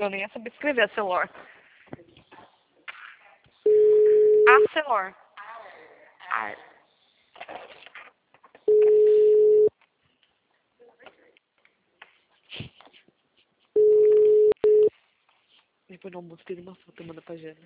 Eu nem ia saber escrever Acelor. Acelor. Ar. Depois do almoço teve uma foto, manda pra Jana.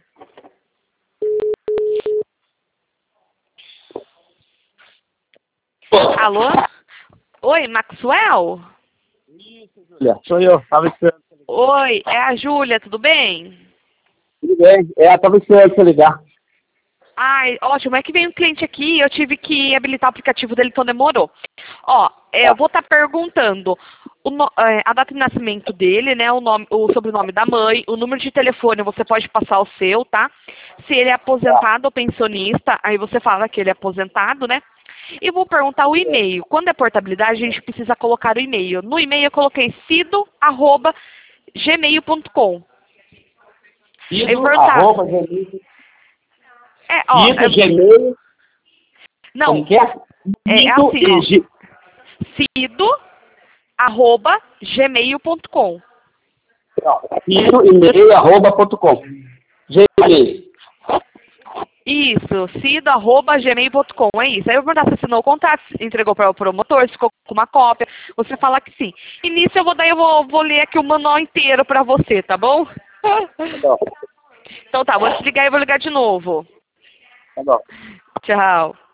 Alô? Oi, Maxwell? Isso, Júlia. Sou eu. Tava esperando você ligar. Oi, é a Júlia, tudo bem? Tudo bem? Tava esperando você ligar. Ai, ótimo. É que veio um cliente aqui e eu tive que habilitar o aplicativo dele, então demorou. Ó, eu vou estar perguntando a data de nascimento dele, né? O sobrenome da mãe, o número de telefone, você pode passar o seu, tá? Se ele é aposentado ou pensionista, aí você fala que ele é aposentado, né? E vou perguntar o e-mail. Quando é portabilidade, a gente precisa colocar o e-mail. No e-mail eu coloquei cido@gmail.com. Gmail. Ó, Gmail. não, Como que é? é assim, ó. cido@gmail.com. e-mail@.com. Gmail. Isso, cido@gmail.com, é isso. Aí eu vou perguntar se assinou o contrato, se entregou para o promotor, se ficou com uma cópia. Você fala que sim. E nisso eu vou ler aqui o manual inteiro para você, tá bom? Tá bom. Então tá, vou desligar e vou ligar de novo. Tá bom. Tchau.